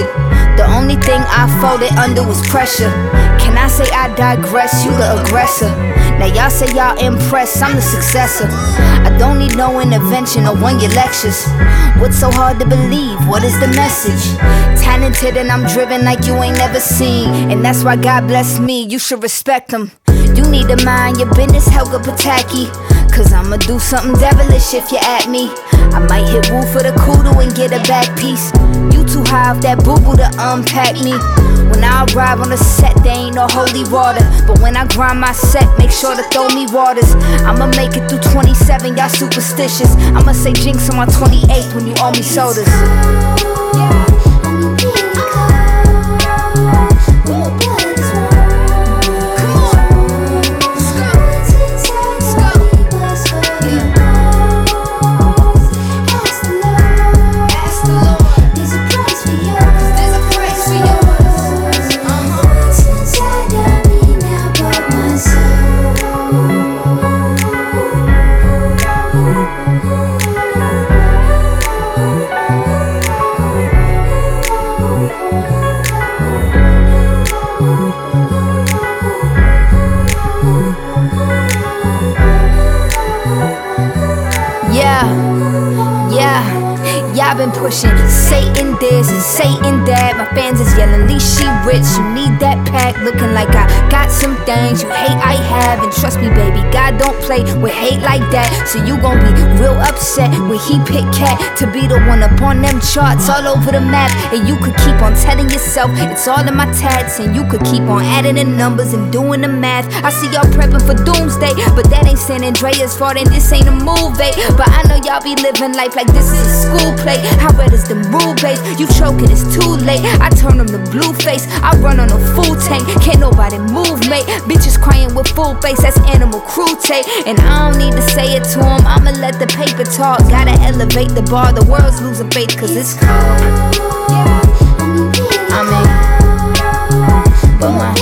The only thing I folded under was pressure. Can I say I digress? You the aggressor. Now y'all say y'all impressed, I'm the successor. I don't need no intervention or one-year lectures. What's so hard to believe? What is the message? Talented and I'm driven like you ain't never seen. And that's why God bless me, you should respect him. You need to mind your business, Helga Pataki. Cause I'ma do something devilish if you at me. I might hit woo for the kudu and get a back piece. You too high off that boo-boo to unpack me. When I arrive on the set, there ain't no holy water. But when I grind my set, make sure to throw me waters. I'ma make it through 27, y'all superstitious. I'ma say jinx on my 28th when you owe me sodas. Y'all been pushing Satan this and Satan that. My fans is yelling, least she rich. You need that pack, looking like I got some things you hate I have. And trust me, baby, God don't play with hate like that. So you gon' be real upset when he pick Cat to be the one up on them charts all over the map. And you could keep on telling yourself it's all in my tats. And you could keep on adding the numbers and doing the math. I see y'all prepping for doomsday, but that ain't San Andreas' fault and this ain't a movie. But I know y'all be living life like this is a school play. How red is the rule base? You choking, it's too late. I turn them to blue face. I run on a full tank. Can't nobody move, mate. Bitches crying with full face. That's Animal Cruelty. And I don't need to say it to them. I'ma let the paper talk. Gotta elevate the bar. The world's losing faith cause it's cold. I mean, but my